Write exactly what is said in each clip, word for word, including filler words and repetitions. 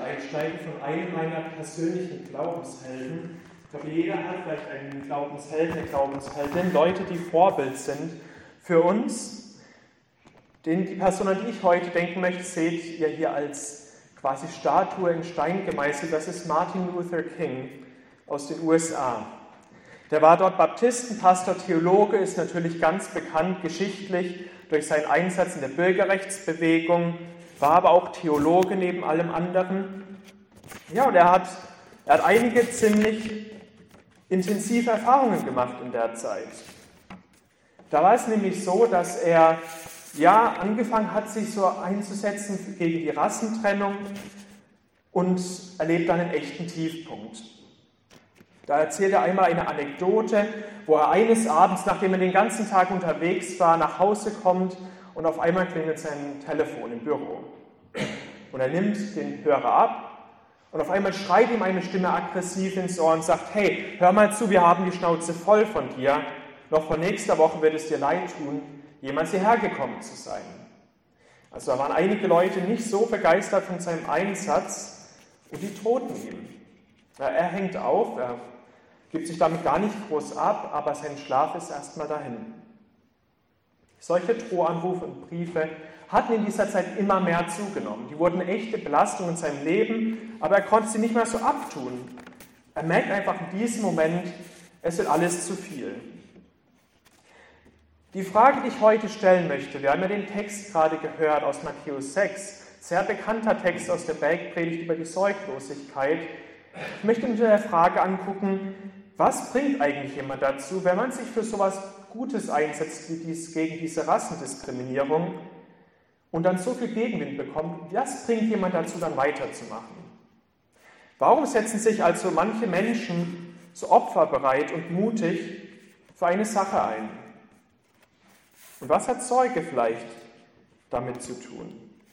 einsteigen von einem meiner persönlichen Glaubenshelden. Ich glaube, jeder hat vielleicht einen Glaubenshelden, eine Glaubensheldin, Leute, die Vorbild sind für uns. Den, die Person, an die ich heute denken möchte, seht ihr hier als quasi Statue in Stein gemeißelt. Das ist Martin Luther King aus den U S A. Der war dort Baptistenpastor, Theologe, ist natürlich ganz bekannt geschichtlich durch seinen Einsatz in der Bürgerrechtsbewegung, war aber auch Theologe neben allem anderen. Ja, und er hat, er hat einige ziemlich intensive Erfahrungen gemacht in der Zeit. Da war es nämlich so, dass er ja angefangen hat, sich so einzusetzen gegen die Rassentrennung und erlebt dann einen echten Tiefpunkt. Da erzählt er einmal eine Anekdote, wo er eines Abends, nachdem er den ganzen Tag unterwegs war, nach Hause kommt und auf einmal klingelt sein Telefon im Büro. Und er nimmt den Hörer ab und auf einmal schreit ihm eine Stimme aggressiv ins Ohr und sagt: Hey, hör mal zu, wir haben die Schnauze voll von dir. Noch vor nächster Woche wird es dir leid tun, jemals hierher gekommen zu sein. Also da waren einige Leute nicht so begeistert von seinem Einsatz und die drohten ihm. Ja, er hängt auf, er gibt sich damit gar nicht groß ab, aber sein Schlaf ist erstmal dahin. Solche Drohanrufe und Briefe hatten in dieser Zeit immer mehr zugenommen. Die wurden echte Belastungen in seinem Leben, aber er konnte sie nicht mehr so abtun. Er merkt einfach in diesem Moment, es wird alles zu viel. Die Frage, die ich heute stellen möchte, wir haben ja den Text gerade gehört aus Matthäus sechs, sehr bekannter Text aus der Bergpredigt über die Sorglosigkeit. Ich möchte mir der Frage angucken, was bringt eigentlich jemand dazu, wenn man sich für sowas Gutes einsetzt wie dies, gegen diese Rassendiskriminierung und dann so viel Gegenwind bekommt, was bringt jemand dazu, dann weiterzumachen? Warum setzen sich also manche Menschen so opferbereit und mutig für eine Sache ein? Und was hat Zeuge vielleicht damit zu tun?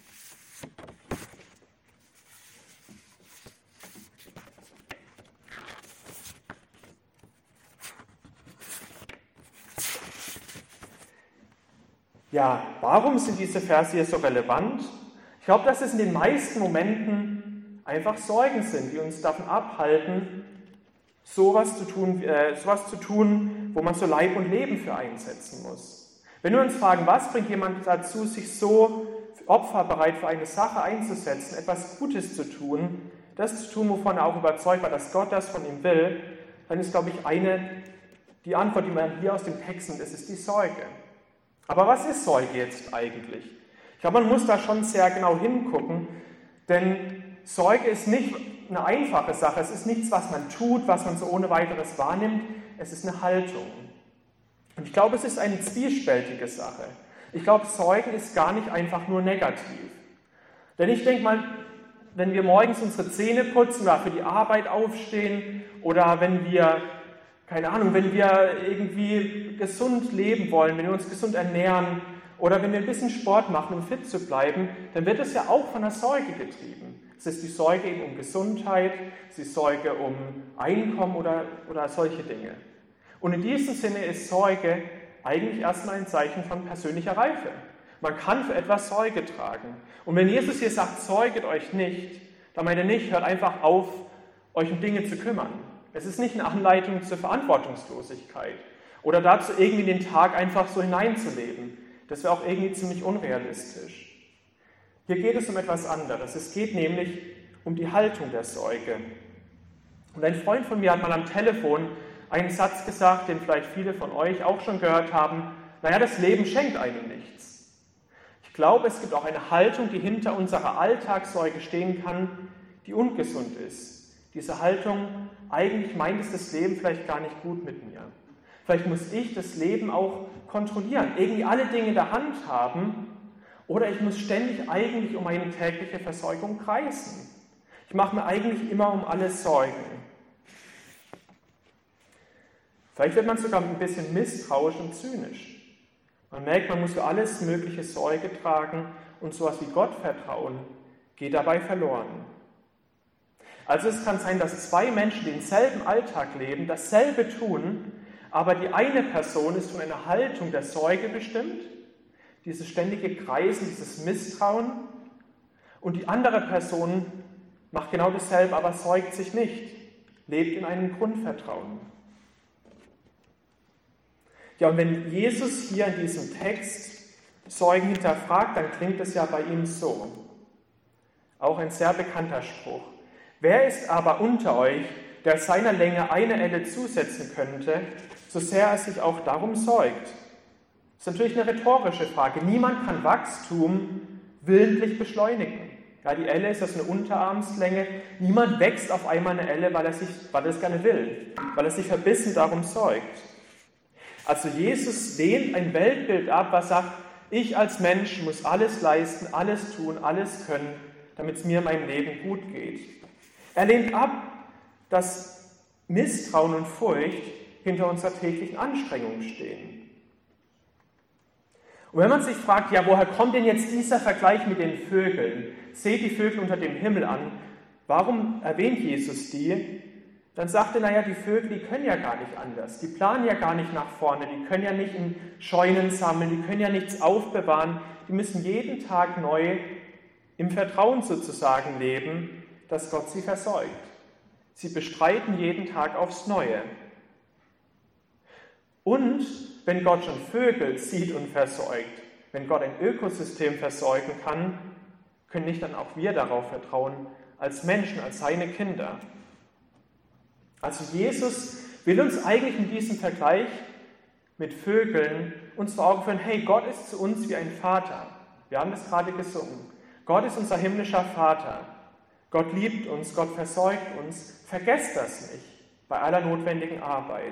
Ja, warum sind diese Verse hier so relevant? Ich glaube, dass es in den meisten Momenten einfach Sorgen sind, die uns davon abhalten, sowas zu tun, äh, sowas zu tun, wo man so Leib und Leben für einsetzen muss. Wenn wir uns fragen, was bringt jemand dazu, sich so opferbereit für eine Sache einzusetzen, etwas Gutes zu tun, das zu tun, wovon er auch überzeugt war, dass Gott das von ihm will, dann ist, glaube ich, eine, die Antwort, die man hier aus dem Text nimmt, ist, ist die Sorge. Aber was ist Sorge jetzt eigentlich? Ich glaube, man muss da schon sehr genau hingucken, denn Sorge ist nicht eine einfache Sache. Es ist nichts, was man tut, was man so ohne weiteres wahrnimmt. Es ist eine Haltung. Und ich glaube, es ist eine zwiespältige Sache. Ich glaube, Sorgen ist gar nicht einfach nur negativ. Denn ich denke mal, wenn wir morgens unsere Zähne putzen oder für die Arbeit aufstehen oder wenn wir Keine Ahnung, wenn wir irgendwie gesund leben wollen, wenn wir uns gesund ernähren oder wenn wir ein bisschen Sport machen, um fit zu bleiben, dann wird es ja auch von der Sorge getrieben. Es ist die Sorge eben um Gesundheit, es ist die Sorge um Einkommen oder, oder solche Dinge. Und in diesem Sinne ist Sorge eigentlich erstmal ein Zeichen von persönlicher Reife. Man kann für etwas Sorge tragen. Und wenn Jesus hier sagt, sorget euch nicht, dann meint er nicht, hört einfach auf, euch um Dinge zu kümmern. Es ist nicht eine Anleitung zur Verantwortungslosigkeit oder dazu, irgendwie den Tag einfach so hineinzuleben. Das wäre auch irgendwie ziemlich unrealistisch. Hier geht es um etwas anderes. Es geht nämlich um die Haltung der Sorge. Und ein Freund von mir hat mal am Telefon einen Satz gesagt, den vielleicht viele von euch auch schon gehört haben: Naja, das Leben schenkt einem nichts. Ich glaube, es gibt auch eine Haltung, die hinter unserer Alltagssorge stehen kann, die ungesund ist. Diese Haltung, eigentlich meint es das Leben vielleicht gar nicht gut mit mir. Vielleicht muss ich das Leben auch kontrollieren, irgendwie alle Dinge in der Hand haben, oder ich muss ständig eigentlich um meine tägliche Versorgung kreisen. Ich mache mir eigentlich immer um alles Sorgen. Vielleicht wird man sogar ein bisschen misstrauisch und zynisch. Man merkt, man muss für alles mögliche Sorge tragen und sowas wie Gottvertrauen geht dabei verloren. Also es kann sein, dass zwei Menschen, die denselben Alltag leben, dasselbe tun, aber die eine Person ist von einer Haltung der Sorge bestimmt, dieses ständige Kreisen, dieses Misstrauen, und die andere Person macht genau dasselbe, aber säugt sich nicht, lebt in einem Grundvertrauen. Ja, und wenn Jesus hier in diesem Text Säugen hinterfragt, dann klingt es ja bei ihm so. Auch ein sehr bekannter Spruch. Wer ist aber unter euch, der seiner Länge eine Elle zusetzen könnte, so sehr er sich auch darum säugt? Das ist natürlich eine rhetorische Frage. Niemand kann Wachstum willentlich beschleunigen. Ja, die Elle ist das eine Unterarmslänge. Niemand wächst auf einmal eine Elle, weil er, sich, weil er es gerne will, weil er sich verbissen darum säugt. Also Jesus lehnt ein Weltbild ab, was sagt, ich als Mensch muss alles leisten, alles tun, alles können, damit es mir in meinem Leben gut geht. Er lehnt ab, dass Misstrauen und Furcht hinter unserer täglichen Anstrengung stehen. Und wenn man sich fragt, ja, woher kommt denn jetzt dieser Vergleich mit den Vögeln? Seht die Vögel unter dem Himmel an. Warum erwähnt Jesus die? Dann sagt er, naja, die Vögel, die können ja gar nicht anders. Die planen ja gar nicht nach vorne, die können ja nicht in Scheunen sammeln, die können ja nichts aufbewahren. Die müssen jeden Tag neu im Vertrauen sozusagen leben, dass Gott sie versorgt. Sie bestreiten jeden Tag aufs Neue. Und wenn Gott schon Vögel sieht und versorgt, wenn Gott ein Ökosystem versorgen kann, können nicht dann auch wir darauf vertrauen, als Menschen, als seine Kinder. Also Jesus will uns eigentlich in diesem Vergleich mit Vögeln uns vor Augen führen, hey, Gott ist zu uns wie ein Vater. Wir haben das gerade gesungen. Gott ist unser himmlischer Vater. Gott liebt uns, Gott versorgt uns. Vergesst das nicht bei aller notwendigen Arbeit.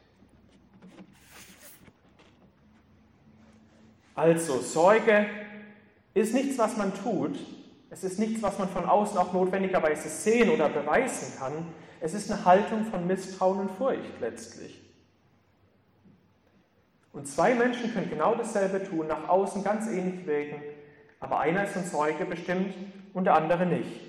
Also, Sorge ist nichts, was man tut. Es ist nichts, was man von außen auch notwendigerweise sehen oder beweisen kann. Es ist eine Haltung von Misstrauen und Furcht letztlich. Und zwei Menschen können genau dasselbe tun, nach außen ganz ähnlich wirken, aber einer ist von Sorge bestimmt und der andere nicht.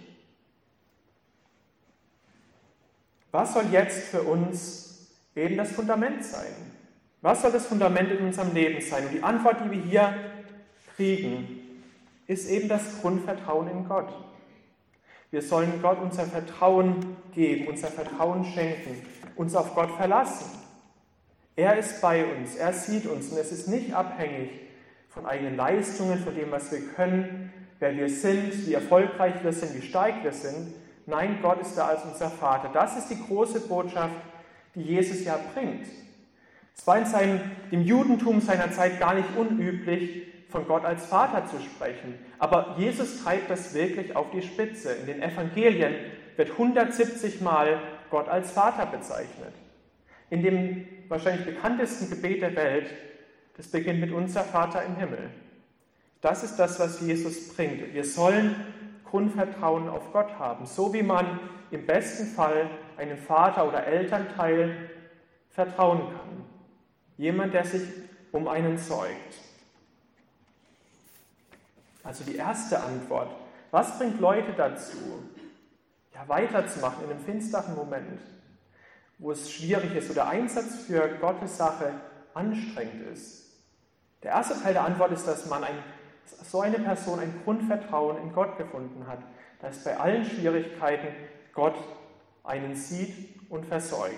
Was soll jetzt für uns eben das Fundament sein? Was soll das Fundament in unserem Leben sein? Und die Antwort, die wir hier kriegen, ist eben das Grundvertrauen in Gott. Wir sollen Gott unser Vertrauen geben, unser Vertrauen schenken, uns auf Gott verlassen. Er ist bei uns, er sieht uns und es ist nicht abhängig von eigenen Leistungen, von dem, was wir können, wer wir sind, wie erfolgreich wir sind, wie stark wir sind. Nein, Gott ist da als unser Vater. Das ist die große Botschaft, die Jesus ja bringt. Es war in seinem, dem Judentum seiner Zeit gar nicht unüblich, von Gott als Vater zu sprechen. Aber Jesus treibt das wirklich auf die Spitze. In den Evangelien wird hundertsiebzig Mal Gott als Vater bezeichnet. In dem wahrscheinlich bekanntesten Gebet der Welt, das beginnt mit unser Vater im Himmel. Das ist das, was Jesus bringt. Wir sollen Grundvertrauen auf Gott haben, so wie man im besten Fall einem Vater oder Elternteil vertrauen kann. Jemand, der sich um einen sorgt. Also die erste Antwort. Was bringt Leute dazu, ja, weiterzumachen in einem finsteren Moment, wo es schwierig ist, wo der Einsatz für Gottes Sache anstrengend ist? Der erste Teil der Antwort ist, dass man ein, so eine Person ein Grundvertrauen in Gott gefunden hat, dass bei allen Schwierigkeiten Gott einen sieht und versorgt.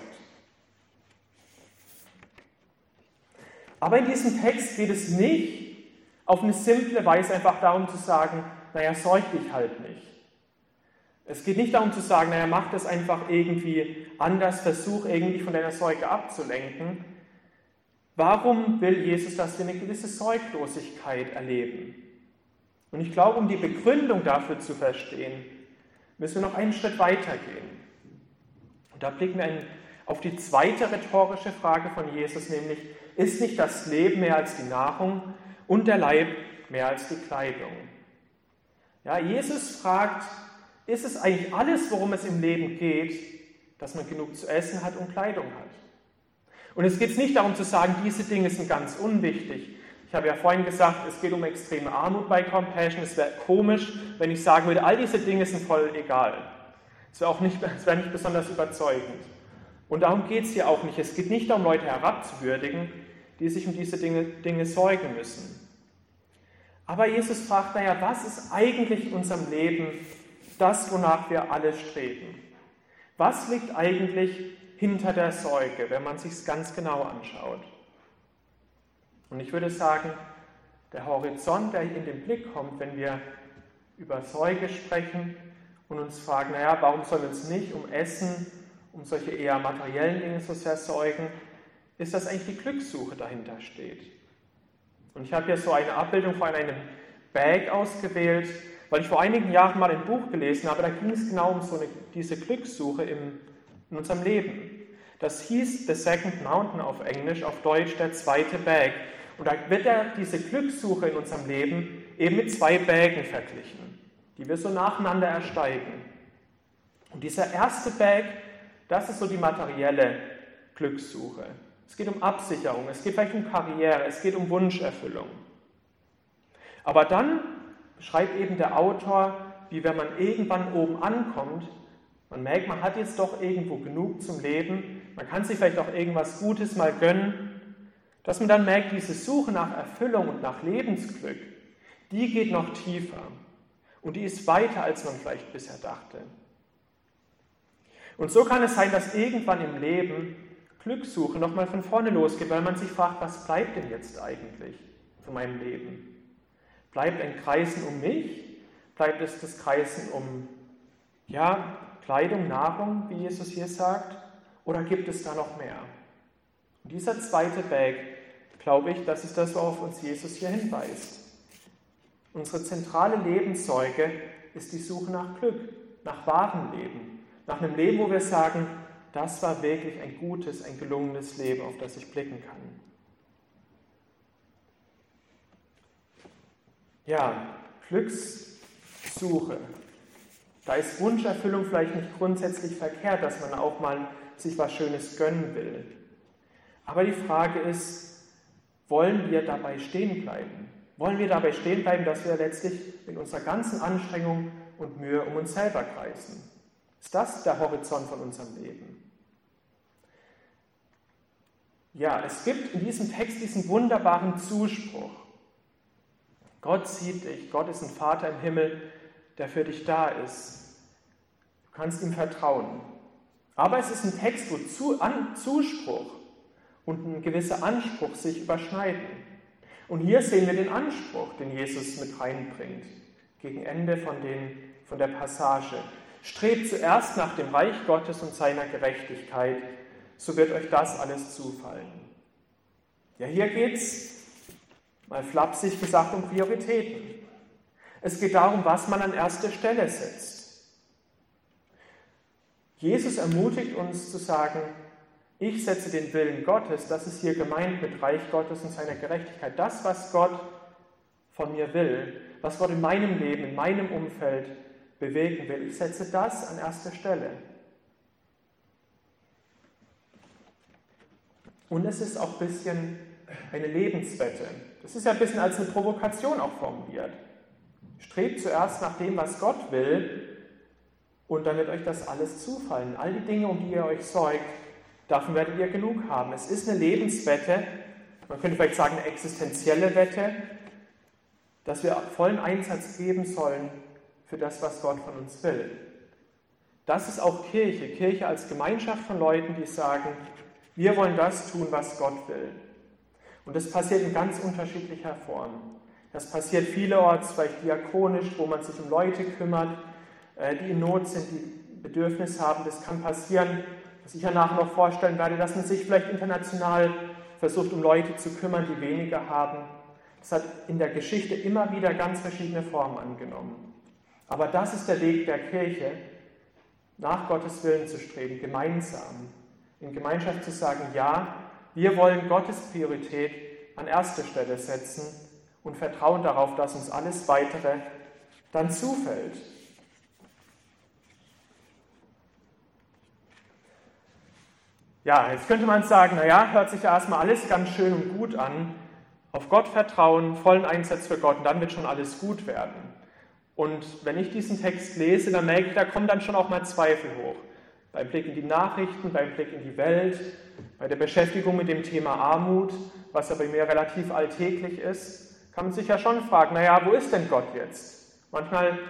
Aber in diesem Text geht es nicht auf eine simple Weise einfach darum zu sagen, naja, sorg dich halt nicht. Es geht nicht darum zu sagen, naja, mach das einfach irgendwie anders, versuch irgendwie von deiner Sorge abzulenken. Warum will Jesus, dass wir eine gewisse Sorglosigkeit erleben? Und ich glaube, um die Begründung dafür zu verstehen, müssen wir noch einen Schritt weiter gehen. Und da blicken wir auf die zweite rhetorische Frage von Jesus, nämlich, ist nicht das Leben mehr als die Nahrung und der Leib mehr als die Kleidung? Ja, Jesus fragt, ist es eigentlich alles, worum es im Leben geht, dass man genug zu essen hat und Kleidung hat? Und es geht nicht darum zu sagen, diese Dinge sind ganz unwichtig. Ich habe ja vorhin gesagt, es geht um extreme Armut bei Compassion. Es wäre komisch, wenn ich sagen würde, all diese Dinge sind voll egal. Es wäre auch nicht, es wäre nicht besonders überzeugend. Und darum geht es hier auch nicht. Es geht nicht darum, Leute herabzuwürdigen, die sich um diese Dinge, Dinge sorgen müssen. Aber Jesus fragt, naja, was ist eigentlich in unserem Leben das, wonach wir alle streben. Was liegt eigentlich hinter der Sorge, wenn man sich es ganz genau anschaut? Und ich würde sagen, der Horizont, der in den Blick kommt, wenn wir über Sorge sprechen und uns fragen, naja, warum sollen wir uns nicht um Essen, um solche eher materiellen Dinge so sehr sorgen, ist, dass eigentlich die Glückssuche dahinter steht. Und ich habe hier so eine Abbildung von einem Bag ausgewählt, weil ich vor einigen Jahren mal ein Buch gelesen habe, da ging es genau um so eine, diese Glückssuche im, in unserem Leben. Das hieß The Second Mountain auf Englisch, auf Deutsch der zweite Berg. Und da wird ja diese Glückssuche in unserem Leben eben mit zwei Bergen verglichen, die wir so nacheinander ersteigen. Und dieser erste Berg, das ist so die materielle Glückssuche. Es geht um Absicherung, es geht vielleicht um Karriere, es geht um Wunscherfüllung. Aber dann beschreibt eben der Autor, wie wenn man irgendwann oben ankommt, man merkt, man hat jetzt doch irgendwo genug zum Leben, man kann sich vielleicht auch irgendwas Gutes mal gönnen, dass man dann merkt, diese Suche nach Erfüllung und nach Lebensglück, die geht noch tiefer und die ist weiter, als man vielleicht bisher dachte. Und so kann es sein, dass irgendwann im Leben Glückssuche nochmal von vorne losgeht, weil man sich fragt, was bleibt denn jetzt eigentlich von meinem Leben? Bleibt ein Kreisen um mich? Bleibt es das Kreisen um ja, Kleidung, Nahrung, wie Jesus hier sagt? Oder gibt es da noch mehr? Und dieser zweite Berg, glaube ich, das ist das, worauf uns Jesus hier hinweist. Unsere zentrale Lebenssorge ist die Suche nach Glück, nach wahrem Leben, nach einem Leben, wo wir sagen, das war wirklich ein gutes, ein gelungenes Leben, auf das ich blicken kann. Ja, Glückssuche. Da ist Wunscherfüllung vielleicht nicht grundsätzlich verkehrt, dass man auch mal sich was Schönes gönnen will. Aber die Frage ist, wollen wir dabei stehen bleiben? Wollen wir dabei stehen bleiben, dass wir letztlich mit unserer ganzen Anstrengung und Mühe um uns selber kreisen? Ist das der Horizont von unserem Leben? Ja, es gibt in diesem Text diesen wunderbaren Zuspruch. Gott sieht dich, Gott ist ein Vater im Himmel, der für dich da ist. Du kannst ihm vertrauen. Aber es ist ein Text, wo Zu- An- Zuspruch und ein gewisser Anspruch sich überschneiden. Und hier sehen wir den Anspruch, den Jesus mit reinbringt, gegen Ende von, den, von der Passage. Strebt zuerst nach dem Reich Gottes und seiner Gerechtigkeit, so wird euch das alles zufallen. Ja, hier geht es, mal flapsig gesagt, um Prioritäten. Es geht darum, was man an erste Stelle setzt. Jesus ermutigt uns zu sagen, ich setze den Willen Gottes, das ist hier gemeint mit Reich Gottes und seiner Gerechtigkeit. Das, was Gott von mir will, was Gott in meinem Leben, in meinem Umfeld bewegen will, ich setze das an erste Stelle. Und es ist auch ein bisschen eine Lebenswette. Das ist ja ein bisschen als eine Provokation auch formuliert. Strebt zuerst nach dem, was Gott will, und dann wird euch das alles zufallen. All die Dinge, um die ihr euch sorgt, davon werdet ihr genug haben. Es ist eine Lebenswette, man könnte vielleicht sagen eine existenzielle Wette, dass wir vollen Einsatz geben sollen für das, was Gott von uns will. Das ist auch Kirche. Kirche als Gemeinschaft von Leuten, die sagen, wir wollen das tun, was Gott will. Und das passiert in ganz unterschiedlicher Form. Das passiert vielerorts, vielleicht diakonisch, wo man sich um Leute kümmert, die in Not sind, die Bedürfnis haben. Das kann passieren, was ich ja nachher noch vorstellen werde, dass man sich vielleicht international versucht, um Leute zu kümmern, die weniger haben. Das hat in der Geschichte immer wieder ganz verschiedene Formen angenommen. Aber das ist der Weg der Kirche, nach Gottes Willen zu streben, gemeinsam, in Gemeinschaft zu sagen, ja, wir wollen Gottes Priorität an erste Stelle setzen und vertrauen darauf, dass uns alles Weitere dann zufällt. Ja, jetzt könnte man sagen, naja, hört sich ja erstmal alles ganz schön und gut an. Auf Gott vertrauen, vollen Einsatz für Gott und dann wird schon alles gut werden. Und wenn ich diesen Text lese, dann merke ich, da kommen dann schon auch mal Zweifel hoch. Beim Blick in die Nachrichten, beim Blick in die Welt, bei der Beschäftigung mit dem Thema Armut, was ja bei mir relativ alltäglich ist, kann man sich ja schon fragen, naja, wo ist denn Gott jetzt? Manchmal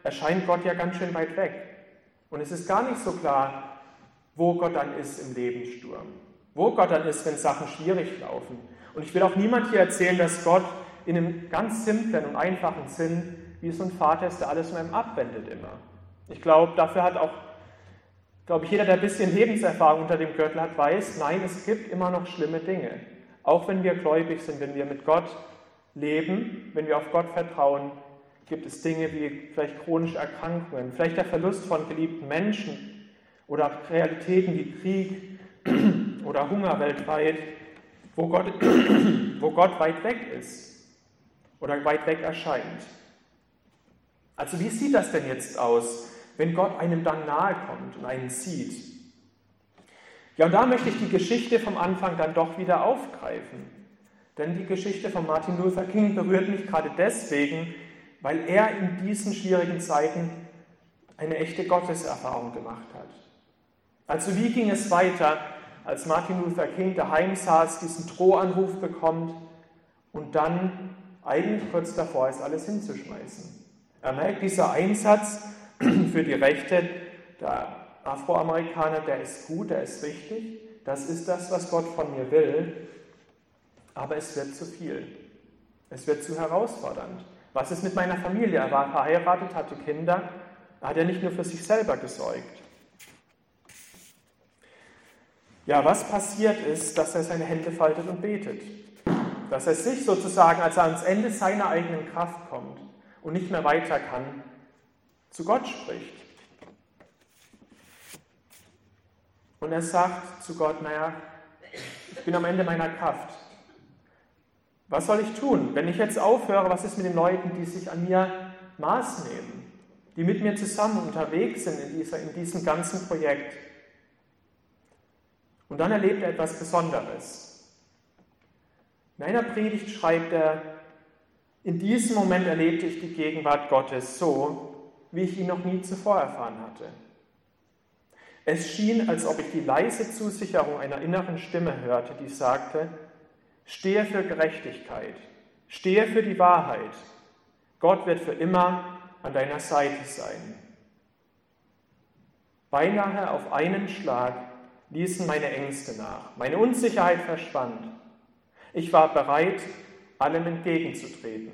erscheint Gott ja ganz schön weit weg. Und es ist gar nicht so klar, wo Gott dann ist im Lebenssturm, wo Gott dann ist, wenn Sachen schwierig laufen. Und ich will auch niemand hier erzählen, dass Gott in einem ganz simplen und einfachen Sinn wie so ein Vater ist, der alles von einem abwendet immer. Ich glaube, dafür hat auch, glaube ich, jeder, der ein bisschen Lebenserfahrung unter dem Gürtel hat, weiß, nein, es gibt immer noch schlimme Dinge. Auch wenn wir gläubig sind, wenn wir mit Gott leben, wenn wir auf Gott vertrauen, gibt es Dinge wie vielleicht chronische Erkrankungen, vielleicht der Verlust von geliebten Menschen oder Realitäten wie Krieg oder Hunger weltweit, wo Gott, wo Gott weit weg ist oder weit weg erscheint. Also wie sieht das denn jetzt aus, wenn Gott einem dann nahe kommt und einen sieht? Ja, und da möchte ich die Geschichte vom Anfang dann doch wieder aufgreifen. Denn die Geschichte von Martin Luther King berührt mich gerade deswegen, weil er in diesen schwierigen Zeiten eine echte Gotteserfahrung gemacht hat. Also wie ging es weiter, als Martin Luther King daheim saß, diesen Drohanruf bekommt und dann eigentlich kurz davor ist, alles hinzuschmeißen? Er merkt, dieser Einsatz für die Rechte der Afroamerikaner, der ist gut, der ist richtig, das ist das, was Gott von mir will, aber es wird zu viel. Es wird zu herausfordernd. Was ist mit meiner Familie? Er war verheiratet, hatte Kinder, er hat ja nicht nur für sich selber gesorgt. Ja, was passiert ist, dass er seine Hände faltet und betet. Dass er sich sozusagen, als er ans Ende seiner eigenen Kraft kommt und nicht mehr weiter kann, zu Gott spricht. Und er sagt zu Gott, naja, ich bin am Ende meiner Kraft. Was soll ich tun? Wenn ich jetzt aufhöre, was ist mit den Leuten, die sich an mir Maß nehmen, die mit mir zusammen unterwegs sind in, dieser, in diesem ganzen Projekt? Und dann erlebt er etwas Besonderes. In einer Predigt schreibt er, in diesem Moment erlebte ich die Gegenwart Gottes so, wie ich ihn noch nie zuvor erfahren hatte. Es schien, als ob ich die leise Zusicherung einer inneren Stimme hörte, die sagte, stehe für Gerechtigkeit, stehe für die Wahrheit. Gott wird für immer an deiner Seite sein. Beinahe auf einen Schlag ließen meine Ängste nach. Meine Unsicherheit verschwand. Ich war bereit, allem entgegenzutreten.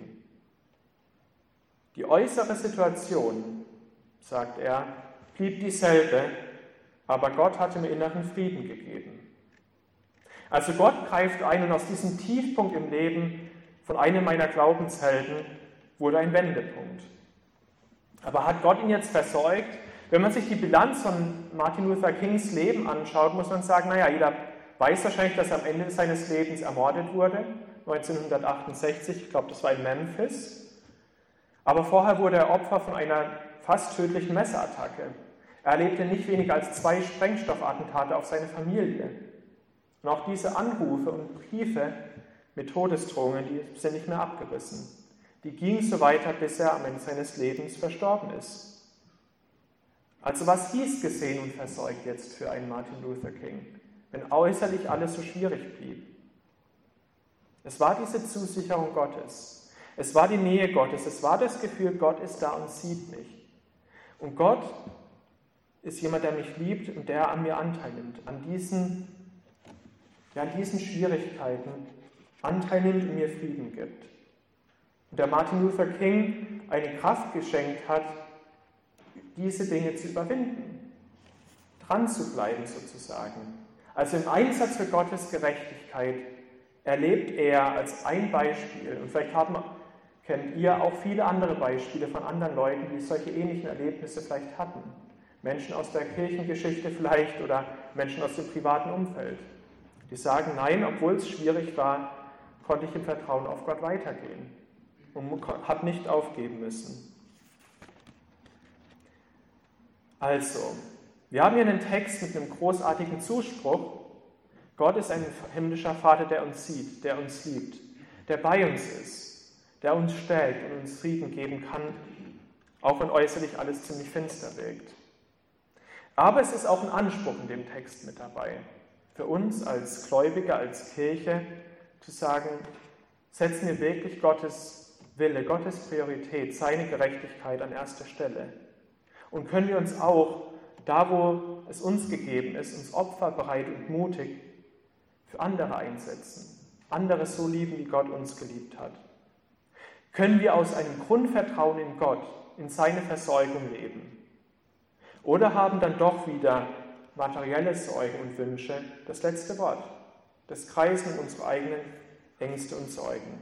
Die äußere Situation, sagt er, blieb dieselbe, aber Gott hatte mir inneren Frieden gegeben. Also Gott greift ein und aus diesem Tiefpunkt im Leben von einem meiner Glaubenshelden wurde ein Wendepunkt. Aber hat Gott ihn jetzt versorgt? Wenn man sich die Bilanz von Martin Luther Kings Leben anschaut, muss man sagen, naja, jeder weiß wahrscheinlich, dass er am Ende seines Lebens ermordet wurde, neunzehnhundertachtundsechzig, ich glaube, das war in Memphis. Aber vorher wurde er Opfer von einer fast tödlichen Messerattacke. Er erlebte nicht weniger als zwei Sprengstoffattentate auf seine Familie. Und auch diese Anrufe und Briefe mit Todesdrohungen, die sind nicht mehr abgerissen. Die gingen so weiter, bis er am Ende seines Lebens verstorben ist. Also was hieß gesehen und versorgt jetzt für einen Martin Luther King, wenn äußerlich alles so schwierig blieb? Es war diese Zusicherung Gottes. Es war die Nähe Gottes. Es war das Gefühl, Gott ist da und sieht mich. Und Gott ist jemand, der mich liebt und der an mir Anteil nimmt, an diesen, ja, an diesen Schwierigkeiten Anteil nimmt und mir Frieden gibt. Und der Martin Luther King eine Kraft geschenkt hat, diese Dinge zu überwinden, dran zu bleiben sozusagen. Also im Einsatz für Gottes Gerechtigkeit erlebt er als ein Beispiel, und vielleicht haben, kennt ihr auch viele andere Beispiele von anderen Leuten, die solche ähnlichen Erlebnisse vielleicht hatten. Menschen aus der Kirchengeschichte vielleicht oder Menschen aus dem privaten Umfeld. Die sagen, nein, obwohl es schwierig war, konnte ich im Vertrauen auf Gott weitergehen und habe nicht aufgeben müssen. Also, wir haben hier einen Text mit einem großartigen Zuspruch. Gott ist ein himmlischer Vater, der uns sieht, der uns liebt, der bei uns ist, der uns stärkt und uns Frieden geben kann, auch wenn äußerlich alles ziemlich finster wirkt. Aber es ist auch ein Anspruch in dem Text mit dabei, für uns als Gläubige, als Kirche, zu sagen, setzen wir wirklich Gottes Wille, Gottes Priorität, seine Gerechtigkeit an erster Stelle? Und können wir uns auch, da wo es uns gegeben ist, uns opferbereit und mutig für andere einsetzen, andere so lieben, wie Gott uns geliebt hat? Können wir aus einem Grundvertrauen in Gott, in seine Versorgung leben? Oder haben dann doch wieder materielle Sorgen und Wünsche das letzte Wort, das Kreisen unserer eigenen Ängste und Sorgen?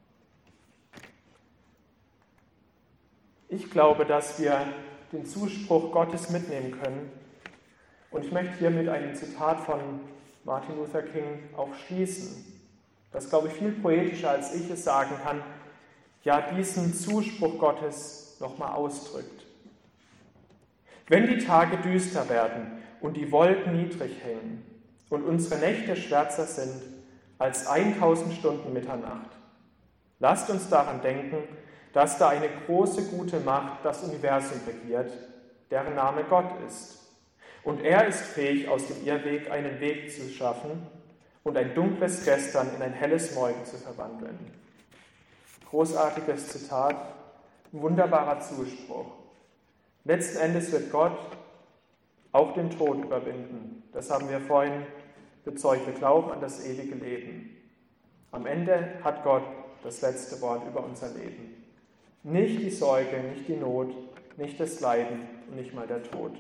Ich glaube, dass wir den Zuspruch Gottes mitnehmen können. Und ich möchte hier mit einem Zitat von Martin Luther King auch schließen, das, glaube ich, viel poetischer, als ich es sagen kann, ja diesen Zuspruch Gottes nochmal ausdrückt. Wenn die Tage düster werden und die Wolken niedrig hängen und unsere Nächte schwärzer sind als tausend Stunden Mitternacht, lasst uns daran denken, dass da eine große, gute Macht das Universum regiert, deren Name Gott ist. Und er ist fähig, aus dem Irrweg einen Weg zu schaffen und ein dunkles Gestern in ein helles Morgen zu verwandeln. Großartiges Zitat, ein wunderbarer Zuspruch. Letzten Endes wird Gott auch den Tod überwinden. Das haben wir vorhin bezeugt. Wir glauben an das ewige Leben. Am Ende hat Gott das letzte Wort über unser Leben. Nicht die Sorge, nicht die Not, nicht das Leiden und nicht mal der Tod.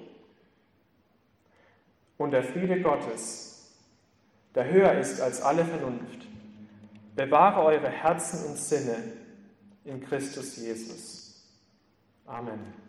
Und der Friede Gottes, der höher ist als alle Vernunft, bewahre eure Herzen und Sinne in Christus Jesus. Amen.